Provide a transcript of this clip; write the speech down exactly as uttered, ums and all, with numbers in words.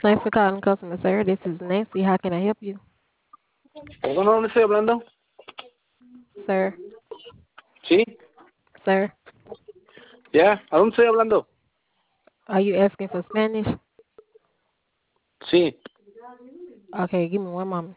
Thanks for calling customer service. This is Nancy. How can I help you, ¿Con dónde estoy hablando? sir? Sí, Sir, ya, ¿a dónde estoy hablando? are you asking for Spanish? Sí. Okay, give me one moment.